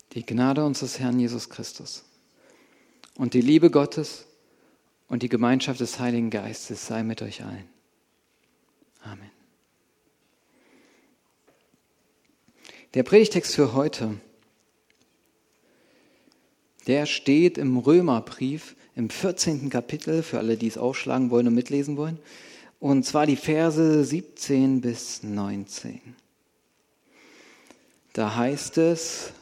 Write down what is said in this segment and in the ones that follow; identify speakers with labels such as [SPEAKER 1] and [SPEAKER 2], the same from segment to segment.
[SPEAKER 1] Die Gnade unseres Herrn Jesus Christus und die Liebe Gottes und die Gemeinschaft des Heiligen Geistes sei mit euch allen. Amen. Der Predigtext für heute, der steht im Römerbrief im 14. Kapitel, für alle, die es aufschlagen wollen und mitlesen wollen, und zwar die Verse 17 bis 19. Da heißt es: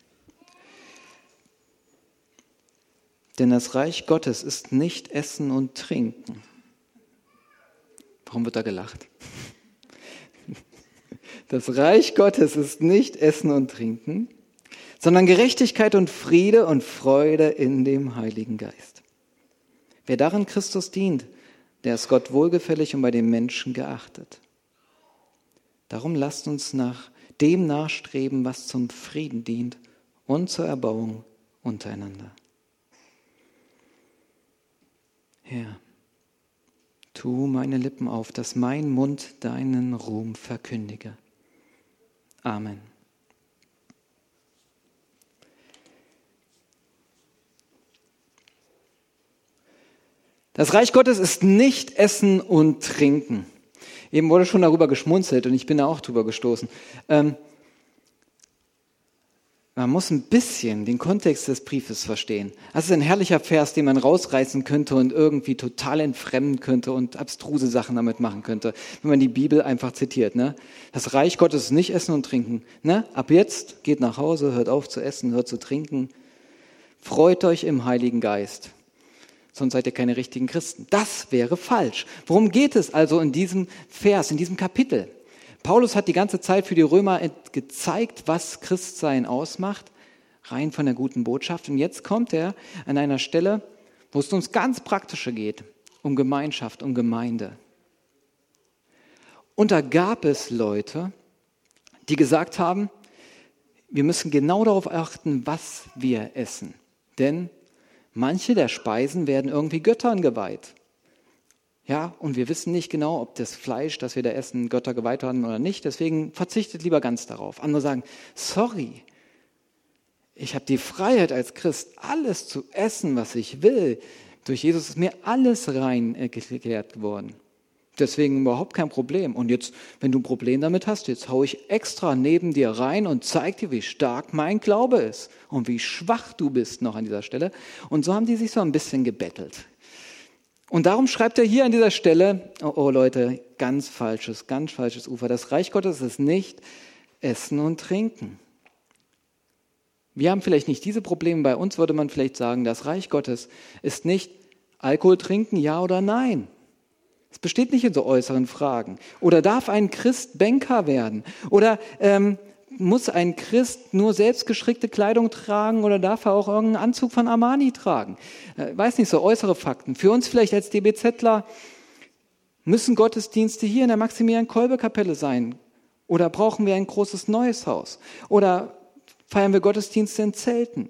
[SPEAKER 1] Denn das Reich Gottes ist nicht Essen und Trinken. Warum wird da gelacht? Das Reich Gottes ist nicht Essen und Trinken, sondern Gerechtigkeit und Friede und Freude in dem Heiligen Geist. Wer darin Christus dient, der ist Gott wohlgefällig und bei den Menschen geachtet. Darum lasst uns nach dem nachstreben, was zum Frieden dient und zur Erbauung untereinander. Herr, tu meine Lippen auf, dass mein Mund deinen Ruhm verkündige. Amen. Das Reich Gottes ist nicht Essen und Trinken. Eben wurde schon darüber geschmunzelt und ich bin da auch drüber gestoßen. Man muss ein bisschen den Kontext des Briefes verstehen. Das ist ein herrlicher Vers, den man rausreißen könnte und irgendwie total entfremden könnte und abstruse Sachen damit machen könnte, wenn man die Bibel einfach zitiert. Ne? Das Reich Gottes ist nicht Essen und Trinken. Ne? Ab jetzt geht nach Hause, hört auf zu essen, hört zu trinken. Freut euch im Heiligen Geist. Sonst seid ihr keine richtigen Christen. Das wäre falsch. Worum geht es also in diesem Vers, in diesem Kapitel? Paulus hat die ganze Zeit für die Römer gezeigt, was Christsein ausmacht, rein von der guten Botschaft. Und jetzt kommt er an einer Stelle, wo es ums ganz Praktische geht, um Gemeinschaft, um Gemeinde. Und da gab es Leute, die gesagt haben, wir müssen genau darauf achten, was wir essen. Denn manche der Speisen werden irgendwie Göttern geweiht. Ja, und wir wissen nicht genau, ob das Fleisch, das wir da essen, Götter geweiht haben oder nicht. Deswegen verzichtet lieber ganz darauf. Andere sagen, sorry, ich habe die Freiheit als Christ, alles zu essen, was ich will. Durch Jesus ist mir alles rein geklärt geworden. Deswegen überhaupt kein Problem. Und jetzt, wenn du ein Problem damit hast, jetzt haue ich extra neben dir rein und zeige dir, wie stark mein Glaube ist und wie schwach du bist noch an dieser Stelle. Und so haben die sich so ein bisschen gebettelt. Und darum schreibt er hier an dieser Stelle, oh Leute, ganz falsches Ufer. Das Reich Gottes ist nicht Essen und Trinken. Wir haben vielleicht nicht diese Probleme. Bei uns würde man vielleicht sagen, das Reich Gottes ist nicht Alkohol trinken, ja oder nein. Es besteht nicht in so äußeren Fragen. Oder darf ein Christ Banker werden? Oder muss ein Christ nur selbstgestrickte Kleidung tragen oder darf er auch irgendeinen Anzug von Armani tragen? Weiß nicht, so äußere Fakten. Für uns vielleicht als DBZler müssen Gottesdienste hier in der Maximilian-Kolbe-Kapelle sein. Oder brauchen wir ein großes neues Haus? Oder feiern wir Gottesdienste in Zelten?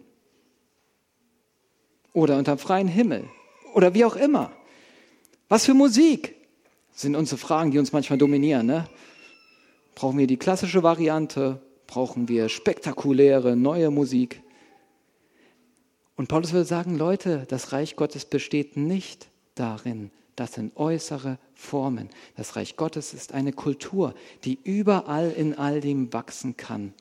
[SPEAKER 1] Oder unter freiem Himmel? Oder wie auch immer. Was für Musik sind unsere Fragen, die uns manchmal dominieren. Ne? Brauchen wir die klassische Variante? Brauchen wir spektakuläre, neue Musik? Und Paulus würde sagen, Leute, das Reich Gottes besteht nicht darin, das sind äußere Formen. Das Reich Gottes ist eine Kultur, die überall in all dem wachsen kann.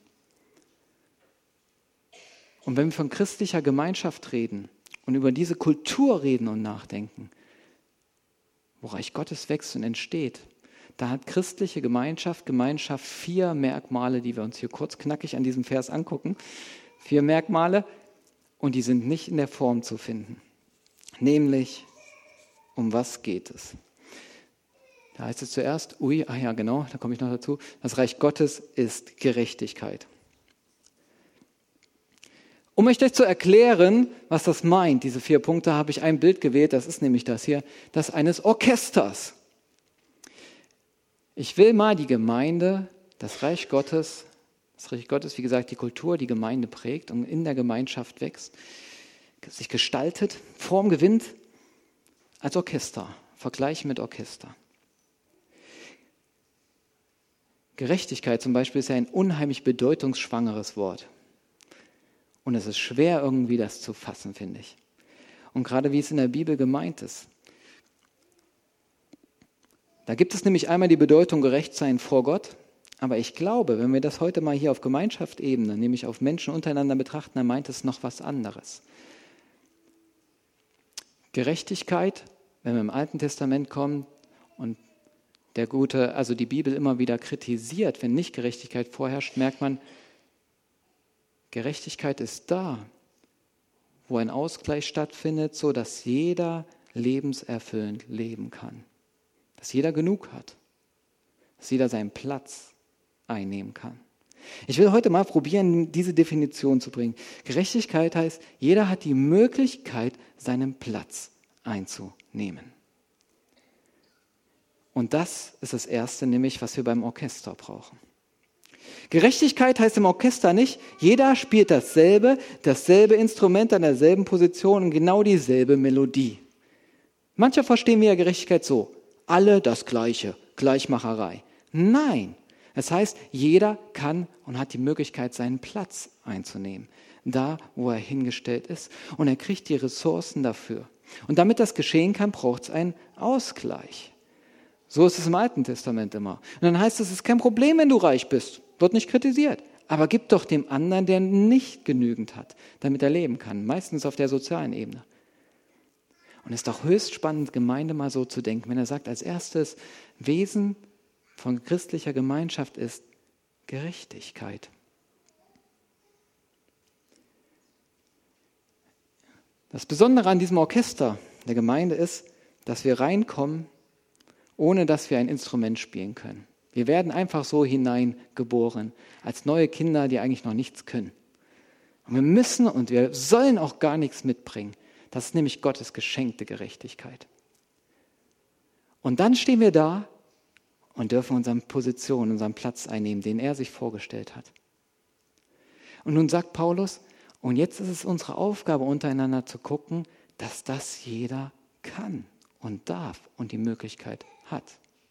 [SPEAKER 1] Und wenn wir von christlicher Gemeinschaft reden und über diese Kultur reden und nachdenken, wo Reich Gottes wächst und entsteht, da hat christliche Gemeinschaft 4 Merkmale, die wir uns hier kurz knackig an diesem Vers angucken. 4 Merkmale und die sind nicht in der Form zu finden. Nämlich, um was geht es? Da heißt es zuerst, da komme ich noch dazu, das Reich Gottes ist Gerechtigkeit. Um euch das zu erklären, was das meint, diese 4 Punkte, habe ich ein Bild gewählt, das ist nämlich das hier, das eines Orchesters. Ich will mal die Gemeinde, das Reich Gottes, wie gesagt, die Kultur, die Gemeinde prägt und in der Gemeinschaft wächst, sich gestaltet, Form gewinnt, als Orchester, vergleichen mit Orchester. Gerechtigkeit zum Beispiel ist ja ein unheimlich bedeutungsschwangeres Wort. Und es ist schwer, irgendwie das zu fassen, finde ich. Und gerade wie es in der Bibel gemeint ist. Da gibt es nämlich einmal die Bedeutung gerecht sein vor Gott. Aber ich glaube, wenn wir das heute mal hier auf Gemeinschaftsebene, nämlich auf Menschen untereinander betrachten, dann meint es noch was anderes. Gerechtigkeit, wenn wir im Alten Testament kommen und die Bibel immer wieder kritisiert, wenn nicht Gerechtigkeit vorherrscht, merkt man, Gerechtigkeit ist da, wo ein Ausgleich stattfindet, so dass jeder lebenserfüllend leben kann. Dass jeder genug hat. Dass jeder seinen Platz einnehmen kann. Ich will heute mal probieren, diese Definition zu bringen. Gerechtigkeit heißt, jeder hat die Möglichkeit, seinen Platz einzunehmen. Und das ist das Erste, nämlich was wir beim Orchester brauchen. Gerechtigkeit heißt im Orchester nicht, jeder spielt dasselbe Instrument an derselben Position und genau dieselbe Melodie. Manche verstehen wir ja Gerechtigkeit so, alle das Gleiche, Gleichmacherei. Nein, es heißt, jeder kann und hat die Möglichkeit, seinen Platz einzunehmen, da, wo er hingestellt ist. Und er kriegt die Ressourcen dafür. Und damit das geschehen kann, braucht es einen Ausgleich. So ist es im Alten Testament immer. Und dann heißt es, es ist kein Problem, wenn du reich bist. Wird nicht kritisiert. Aber gib doch dem anderen, der nicht genügend hat, damit er leben kann. Meistens auf der sozialen Ebene. Und es ist doch höchst spannend, Gemeinde mal so zu denken, wenn er sagt, als erstes Wesen von christlicher Gemeinschaft ist Gerechtigkeit. Das Besondere an diesem Orchester der Gemeinde ist, dass wir reinkommen, ohne dass wir ein Instrument spielen können. Wir werden einfach so hineingeboren, als neue Kinder, die eigentlich noch nichts können. Und wir müssen und wir sollen auch gar nichts mitbringen. Das ist nämlich Gottes geschenkte Gerechtigkeit. Und dann stehen wir da und dürfen unsere Position, unseren Platz einnehmen, den er sich vorgestellt hat. Und nun sagt Paulus, und jetzt ist es unsere Aufgabe, untereinander zu gucken, dass das jeder kann und darf und die Möglichkeit hat.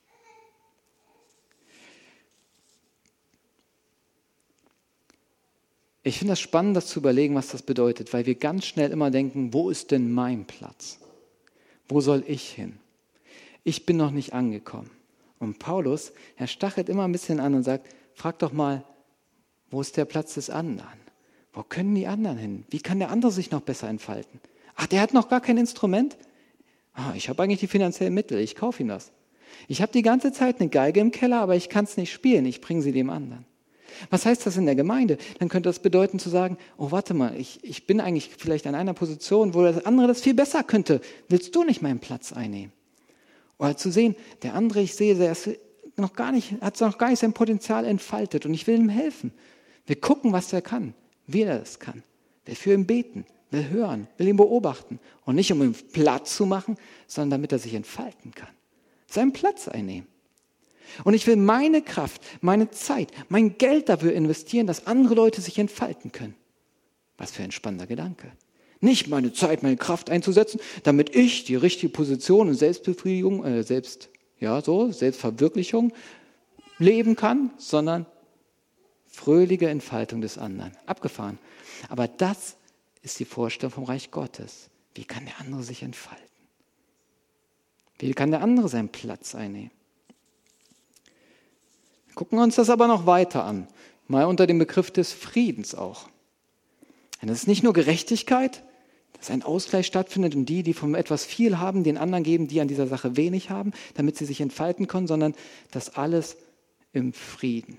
[SPEAKER 1] Ich finde das spannend, das zu überlegen, was das bedeutet, weil wir ganz schnell immer denken, wo ist denn mein Platz? Wo soll ich hin? Ich bin noch nicht angekommen. Und Paulus, er stachelt immer ein bisschen an und sagt, frag doch mal, wo ist der Platz des anderen? Wo können die anderen hin? Wie kann der andere sich noch besser entfalten? Ach, der hat noch gar kein Instrument? Ich habe eigentlich die finanziellen Mittel, ich kaufe ihm das. Ich habe die ganze Zeit eine Geige im Keller, aber ich kann es nicht spielen, ich bringe sie dem anderen. Was heißt das in der Gemeinde? Dann könnte das bedeuten zu sagen, oh warte mal, ich bin eigentlich vielleicht an einer Position, wo der andere das viel besser könnte. Willst du nicht meinen Platz einnehmen? Oder zu sehen, der andere, ich sehe, der ist noch gar nicht, hat noch gar nicht sein Potenzial entfaltet und ich will ihm helfen. Wir gucken, was er kann, wie er das kann. Wir für ihn beten, will hören, will ihn beobachten. Und nicht, um ihm Platz zu machen, sondern damit er sich entfalten kann. Seinen Platz einnehmen. Und ich will meine Kraft, meine Zeit, mein Geld dafür investieren, dass andere Leute sich entfalten können. Was für ein spannender Gedanke. Nicht meine Zeit, meine Kraft einzusetzen, damit ich die richtige Position und Selbstbefriedigung, Selbstverwirklichung leben kann, sondern fröhliche Entfaltung des anderen. Abgefahren. Aber das ist die Vorstellung vom Reich Gottes. Wie kann der andere sich entfalten? Wie kann der andere seinen Platz einnehmen? Gucken wir uns das aber noch weiter an. Mal unter dem Begriff des Friedens auch. Denn das ist nicht nur Gerechtigkeit, dass ein Ausgleich stattfindet und die von etwas viel haben, den anderen geben, die an dieser Sache wenig haben, damit sie sich entfalten können, sondern das alles im Frieden.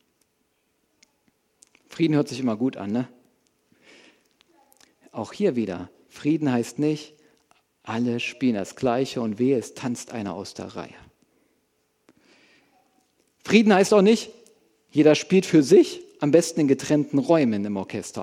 [SPEAKER 1] Frieden hört sich immer gut an, ne? Auch hier wieder, Frieden heißt nicht, alle spielen das Gleiche und wehe, es tanzt einer aus der Reihe. Frieden heißt auch nicht, jeder spielt für sich, am besten in getrennten Räumen im Orchester.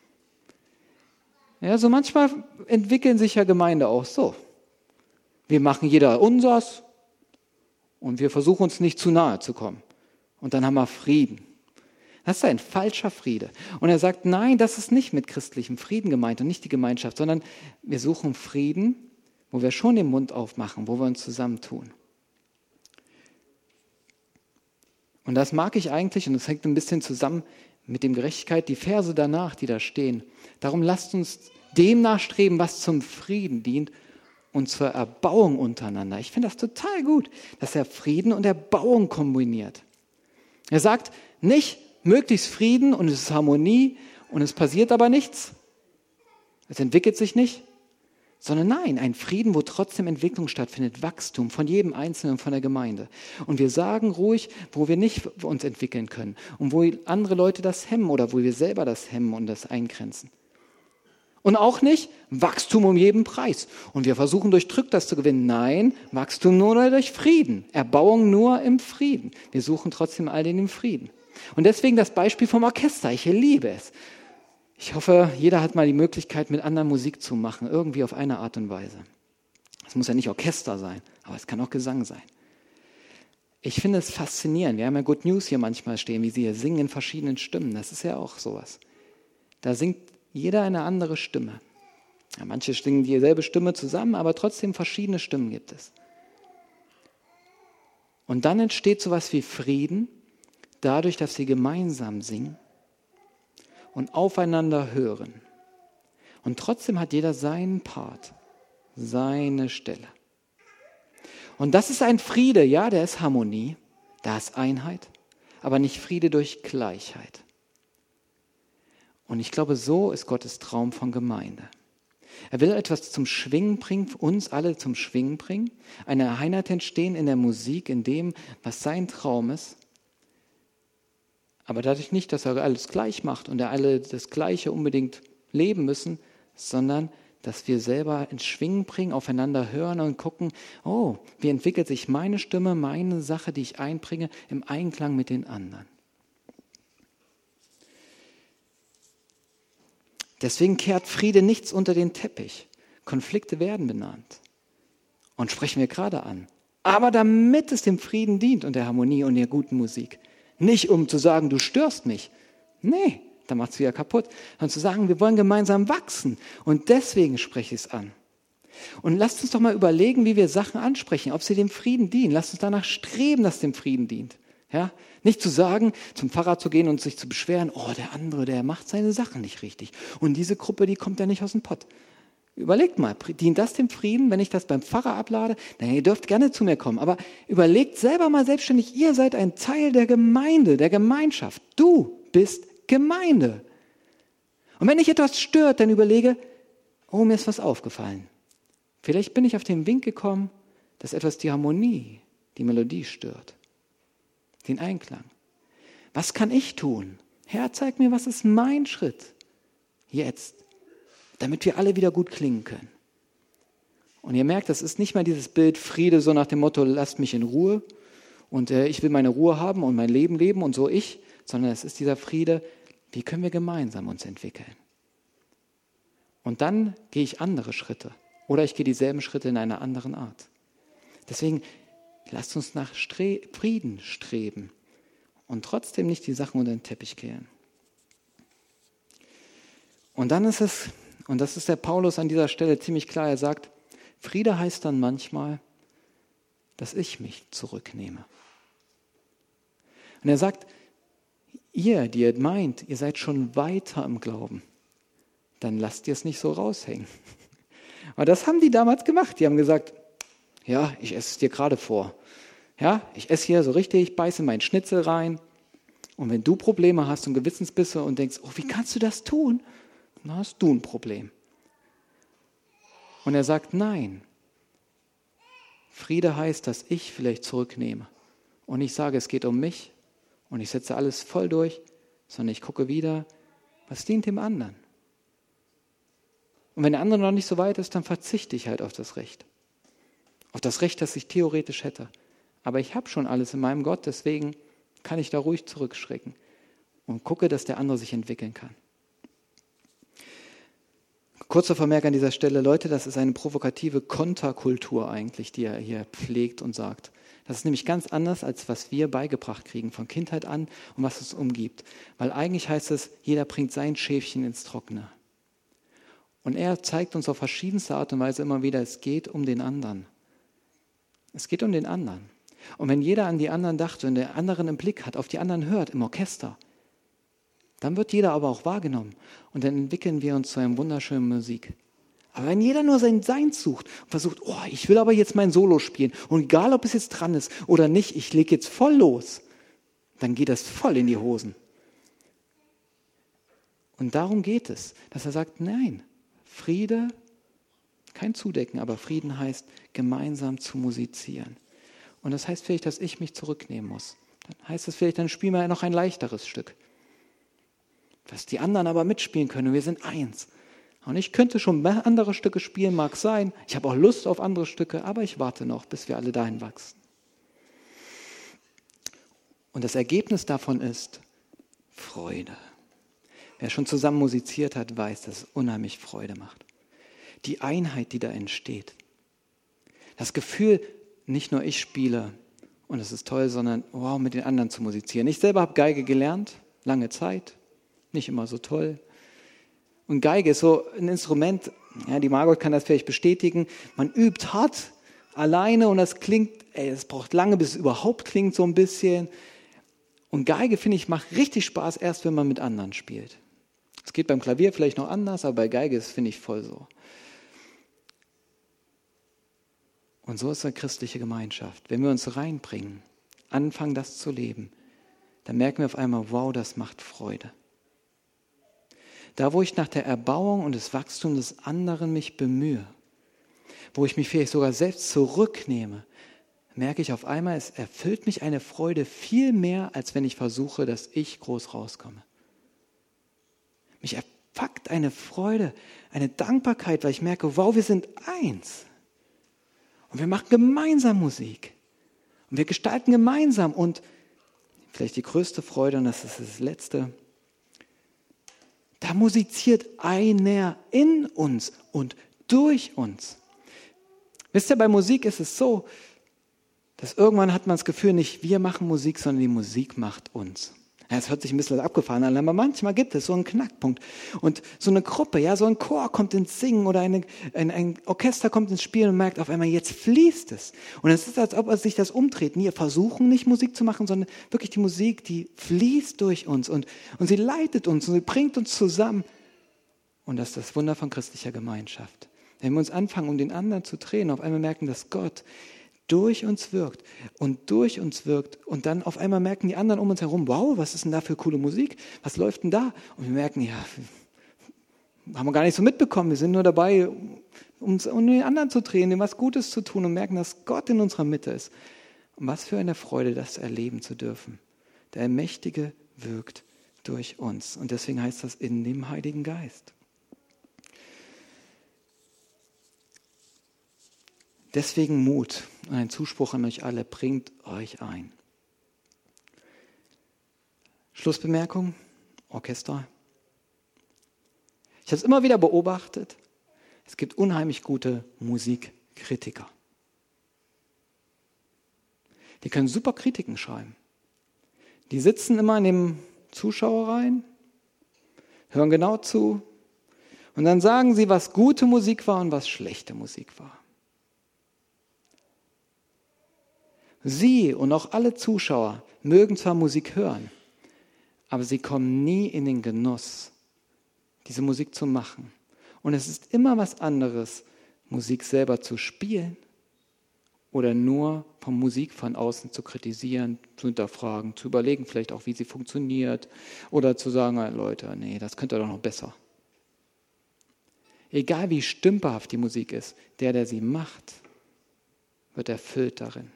[SPEAKER 1] Ja, so manchmal entwickeln sich ja Gemeinden auch so. Wir machen jeder unsers und wir versuchen uns nicht zu nahe zu kommen. Und dann haben wir Frieden. Das ist ein falscher Friede. Und er sagt, nein, das ist nicht mit christlichem Frieden gemeint und nicht die Gemeinschaft, sondern wir suchen Frieden, wo wir schon den Mund aufmachen, wo wir uns zusammentun. Und das mag ich eigentlich, und das hängt ein bisschen zusammen mit dem Gerechtigkeit, die Verse danach, die da stehen. Darum lasst uns dem nachstreben, was zum Frieden dient und zur Erbauung untereinander. Ich finde das total gut, dass er Frieden und Erbauung kombiniert. Er sagt nicht möglichst Frieden und es ist Harmonie und es passiert aber nichts. Es entwickelt sich nicht. Sondern nein, ein Frieden, wo trotzdem Entwicklung stattfindet, Wachstum von jedem Einzelnen und von der Gemeinde. Und wir sagen ruhig, wo wir nicht uns entwickeln können und wo andere Leute das hemmen oder wo wir selber das hemmen und das eingrenzen. Und auch nicht Wachstum um jeden Preis. Und wir versuchen durch Druck das zu gewinnen. Nein, Wachstum nur durch Frieden. Erbauung nur im Frieden. Wir suchen trotzdem all den Frieden. Und deswegen das Beispiel vom Orchester. Ich liebe es. Ich hoffe, jeder hat mal die Möglichkeit, mit anderen Musik zu machen, irgendwie auf eine Art und Weise. Es muss ja nicht Orchester sein, aber es kann auch Gesang sein. Ich finde es faszinierend. Wir haben ja Good News hier manchmal stehen, wie sie hier singen in verschiedenen Stimmen. Das ist ja auch sowas. Da singt jeder eine andere Stimme. Ja, manche singen dieselbe Stimme zusammen, aber trotzdem verschiedene Stimmen gibt es. Und dann entsteht sowas wie Frieden, dadurch, dass sie gemeinsam singen und aufeinander hören. Und trotzdem hat jeder seinen Part, seine Stelle. Und das ist ein Friede, ja, der ist Harmonie, da ist Einheit, aber nicht Friede durch Gleichheit. Und ich glaube, so ist Gottes Traum von Gemeinde. Er will etwas zum Schwingen bringen, uns alle zum Schwingen bringen, eine Einheit entstehen in der Musik, in dem, was sein Traum ist. Aber dadurch nicht, dass er alles gleich macht und alle das Gleiche unbedingt leben müssen, sondern dass wir selber ins Schwingen bringen, aufeinander hören und gucken, oh, wie entwickelt sich meine Stimme, meine Sache, die ich einbringe, im Einklang mit den anderen. Deswegen kehrt Friede nichts unter den Teppich. Konflikte werden benannt und sprechen wir gerade an. Aber damit es dem Frieden dient und der Harmonie und der guten Musik. Nicht um zu sagen, du störst mich. Nee, dann macht es wieder kaputt. Sondern zu sagen, wir wollen gemeinsam wachsen. Und deswegen spreche ich es an. Und lasst uns doch mal überlegen, wie wir Sachen ansprechen, ob sie dem Frieden dienen. Lasst uns danach streben, dass es dem Frieden dient. Ja? Nicht zu sagen, zum Pfarrer zu gehen und sich zu beschweren, oh, der andere, der macht seine Sachen nicht richtig. Und diese Gruppe, die kommt ja nicht aus dem Pott. Überlegt mal, dient das dem Frieden, wenn ich das beim Pfarrer ablade? Dann ihr dürft gerne zu mir kommen, aber überlegt selber mal selbstständig, ihr seid ein Teil der Gemeinde, der Gemeinschaft. Du bist Gemeinde. Und wenn dich etwas stört, dann überlege, oh, mir ist was aufgefallen. Vielleicht bin ich auf den Wink gekommen, dass etwas die Harmonie, die Melodie stört, den Einklang. Was kann ich tun? Herr, zeig mir, was ist mein Schritt jetzt, damit wir alle wieder gut klingen können. Und ihr merkt, das ist nicht mal dieses Bild Friede, so nach dem Motto, lasst mich in Ruhe und ich will meine Ruhe haben und mein Leben leben und so ich, sondern es ist dieser Friede, wie können wir gemeinsam uns entwickeln. Und dann gehe ich andere Schritte oder ich gehe dieselben Schritte in einer anderen Art. Deswegen lasst uns nach Frieden streben und trotzdem nicht die Sachen unter den Teppich kehren. Und dann ist es, und das ist der Paulus an dieser Stelle ziemlich klar, er sagt, Friede heißt dann manchmal, dass ich mich zurücknehme. Und er sagt, ihr, die ihr meint, ihr seid schon weiter im Glauben, dann lasst ihr es nicht so raushängen. Aber das haben die damals gemacht. Die haben gesagt, ja, ich esse es dir gerade vor. Ja, ich esse hier so richtig, beiße meinen Schnitzel rein. Und wenn du Probleme hast und Gewissensbisse und denkst, oh, wie kannst du das tun? Dann hast du ein Problem. Und er sagt, nein. Friede heißt, dass ich vielleicht zurücknehme. Und ich sage, es geht um mich und ich setze alles voll durch, sondern ich gucke wieder, was dient dem anderen. Und wenn der andere noch nicht so weit ist, dann verzichte ich halt auf das Recht. Auf das Recht, das ich theoretisch hätte. Aber ich habe schon alles in meinem Gott, deswegen kann ich da ruhig zurückschrecken und gucke, dass der andere sich entwickeln kann. Kurzer Vermerk an dieser Stelle, Leute, das ist eine provokative Konterkultur eigentlich, die er hier pflegt und sagt. Das ist nämlich ganz anders, als was wir beigebracht kriegen von Kindheit an und was uns umgibt. Weil eigentlich heißt es, jeder bringt sein Schäfchen ins Trockene. Und er zeigt uns auf verschiedenste Art und Weise immer wieder, es geht um den anderen. Es geht um den anderen. Und wenn jeder an die anderen dachte und der anderen im Blick hat, auf die anderen hört, im Orchester, Dann wird jeder aber auch wahrgenommen und dann entwickeln wir uns zu einer wunderschönen Musik. Aber wenn jeder nur sein Seins sucht und versucht, oh, ich will aber jetzt mein Solo spielen und egal, ob es jetzt dran ist oder nicht, ich lege jetzt voll los, dann geht das voll in die Hosen. Und darum geht es, dass er sagt, nein, Friede, kein Zudecken, aber Frieden heißt, gemeinsam zu musizieren. Und das heißt vielleicht, dass ich mich zurücknehmen muss. Dann heißt es vielleicht, dann spielen wir noch ein leichteres Stück. Dass die anderen aber mitspielen können und wir sind eins. Und ich könnte schon andere Stücke spielen, mag sein. Ich habe auch Lust auf andere Stücke, aber ich warte noch, bis wir alle dahin wachsen. Und das Ergebnis davon ist Freude. Wer schon zusammen musiziert hat, weiß, dass es unheimlich Freude macht. Die Einheit, die da entsteht. Das Gefühl, nicht nur ich spiele und es ist toll, sondern wow, mit den anderen zu musizieren. Ich selber habe Geige gelernt, lange Zeit, nicht immer so toll. Und Geige ist so ein Instrument, ja, die Margot kann das vielleicht bestätigen, man übt hart alleine und das klingt, es braucht lange, bis es überhaupt klingt so ein bisschen. Und Geige, finde ich, macht richtig Spaß, erst wenn man mit anderen spielt. Es geht beim Klavier vielleicht noch anders, aber bei Geige ist, finde ich, voll so. Und so ist eine christliche Gemeinschaft. Wenn wir uns reinbringen, anfangen, das zu leben, dann merken wir auf einmal, wow, das macht Freude. Da, wo ich nach der Erbauung und des Wachstums des anderen mich bemühe, wo ich mich vielleicht sogar selbst zurücknehme, merke ich auf einmal, es erfüllt mich eine Freude viel mehr, als wenn ich versuche, dass ich groß rauskomme. Mich erpackt eine Freude, eine Dankbarkeit, weil ich merke, wow, wir sind eins. Und wir machen gemeinsam Musik. Und wir gestalten gemeinsam. Und vielleicht die größte Freude, und das ist das Letzte, da musiziert einer in uns und durch uns. Wisst ihr, bei Musik ist es so, dass irgendwann hat man das Gefühl, nicht wir machen Musik, sondern die Musik macht uns. Ja, es hört sich ein bisschen abgefahren an, aber manchmal gibt es so einen Knackpunkt. Und so eine Gruppe, ja, so ein Chor kommt ins Singen oder ein Orchester kommt ins Spielen und merkt auf einmal, jetzt fließt es. Und es ist, als ob sich das umdreht. Wir versuchen nicht Musik zu machen, sondern wirklich die Musik, die fließt durch uns und sie leitet uns und sie bringt uns zusammen. Und das ist das Wunder von christlicher Gemeinschaft. Wenn wir uns anfangen, um den anderen zu drehen, auf einmal merken, dass Gott durch uns wirkt und dann auf einmal merken die anderen um uns herum, wow, was ist denn da für coole Musik? Was läuft denn da? Und wir merken, ja, haben wir gar nicht so mitbekommen, wir sind nur dabei, um den anderen zu drehen, dem was Gutes zu tun und merken, dass Gott in unserer Mitte ist. Und was für eine Freude, das erleben zu dürfen. Der Allmächtige wirkt durch uns und deswegen heißt das in dem Heiligen Geist. Deswegen Mut und ein Zuspruch an euch alle, bringt euch ein. Schlussbemerkung, Orchester. Ich habe es immer wieder beobachtet, es gibt unheimlich gute Musikkritiker. Die können super Kritiken schreiben. Die sitzen immer in dem Zuschauer rein, hören genau zu und dann sagen sie, was gute Musik war und was schlechte Musik war. Sie und auch alle Zuschauer mögen zwar Musik hören, aber sie kommen nie in den Genuss, diese Musik zu machen. Und es ist immer was anderes, Musik selber zu spielen oder nur von Musik von außen zu kritisieren, zu hinterfragen, zu überlegen vielleicht auch, wie sie funktioniert oder zu sagen, Leute, nee, das könnt ihr doch noch besser. Egal wie stümperhaft die Musik ist, der sie macht, wird erfüllt darin.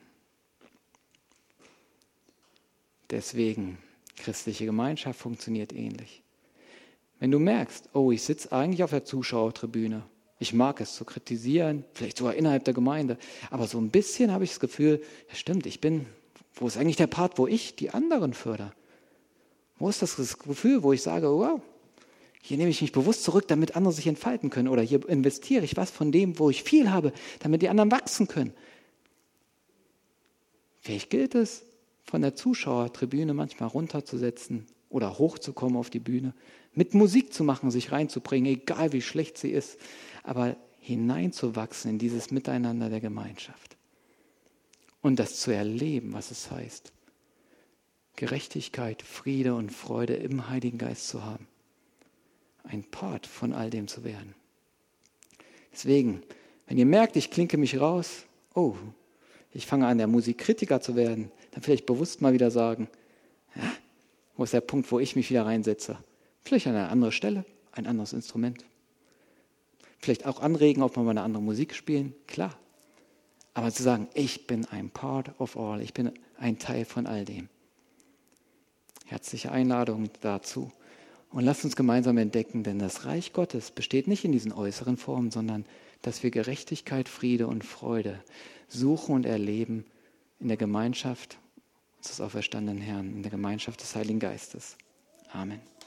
[SPEAKER 1] Deswegen, christliche Gemeinschaft funktioniert ähnlich. Wenn du merkst, oh, ich sitze eigentlich auf der Zuschauertribüne, ich mag es zu kritisieren, vielleicht sogar innerhalb der Gemeinde, aber so ein bisschen habe ich das Gefühl, ja stimmt, wo ist eigentlich der Part, wo ich die anderen fördere? Wo ist das Gefühl, wo ich sage, wow, hier nehme ich mich bewusst zurück, damit andere sich entfalten können oder hier investiere ich was von dem, wo ich viel habe, damit die anderen wachsen können. Vielleicht gilt es, von der Zuschauertribüne manchmal runterzusetzen oder hochzukommen auf die Bühne, mit Musik zu machen, sich reinzubringen, egal wie schlecht sie ist, aber hineinzuwachsen in dieses Miteinander der Gemeinschaft und das zu erleben, was es heißt, Gerechtigkeit, Friede und Freude im Heiligen Geist zu haben. Ein Part von all dem zu werden. Deswegen, wenn ihr merkt, ich klinke mich raus, ich fange an, der Musikkritiker zu werden, dann vielleicht bewusst mal wieder sagen, ja, wo ist der Punkt, wo ich mich wieder reinsetze? Vielleicht an eine andere Stelle, ein anderes Instrument. Vielleicht auch anregen, ob wir mal eine andere Musik spielen, klar. Aber zu sagen, ich bin ein Part of all, ich bin ein Teil von all dem. Herzliche Einladung dazu. Und lasst uns gemeinsam entdecken, denn das Reich Gottes besteht nicht in diesen äußeren Formen, sondern dass wir Gerechtigkeit, Friede und Freude suchen und erleben in der Gemeinschaft unseres auferstandenen Herrn, in der Gemeinschaft des Heiligen Geistes. Amen.